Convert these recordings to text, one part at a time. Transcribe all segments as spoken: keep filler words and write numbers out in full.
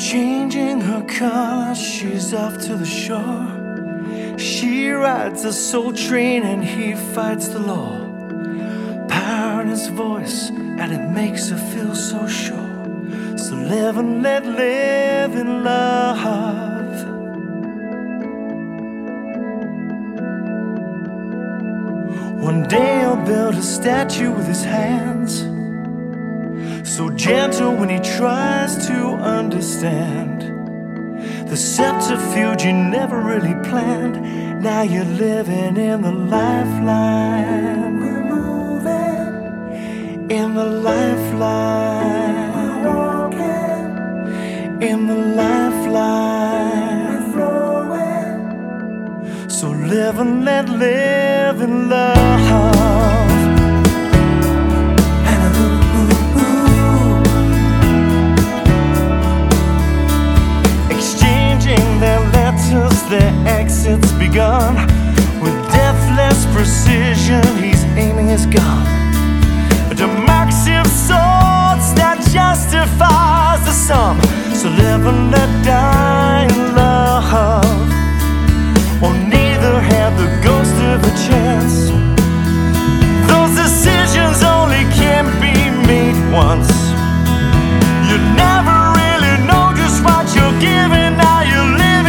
Changing her color, she's off to the shore. She rides a soul train and he fights the law. Power in his voice and it makes her feel so sure. So live and let live in love. One day he'll build a statue with his hands, so gentle when he tries to understand. The subterfuge you never really planned. Now you're living in the lifeline. We're moving In the lifeline. We're walking In the lifeline. We're flowing. So live and let live in love. Their exit's begun. With deathless precision, he's aiming his gun. A democracy of sorts that justifies the sum. So live and let die in love. Or neither had the ghost of a chance. Those decisions only can be made once. You never really know just what you're giving. Now you're living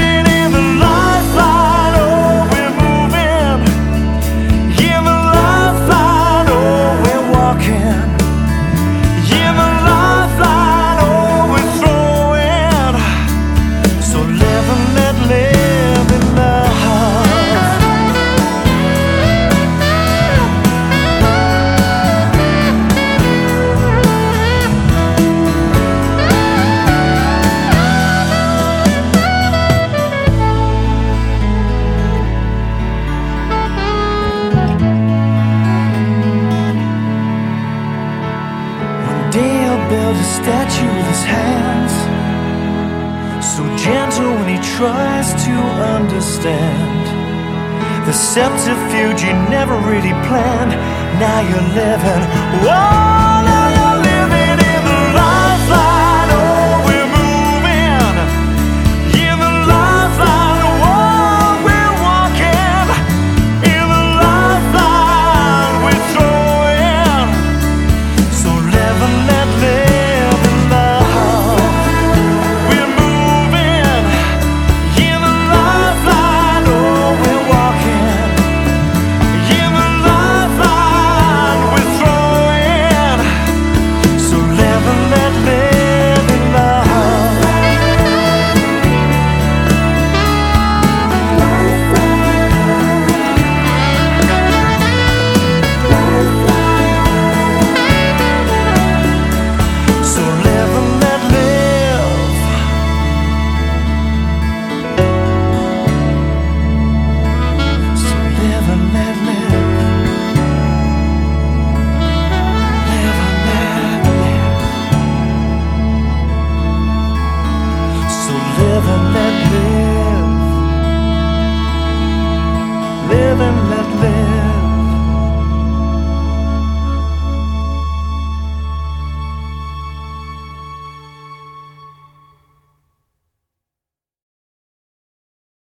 build a statue with his hands, so gentle when he tries to understand. The subterfuge you never really planned. Now you're living. Whoa!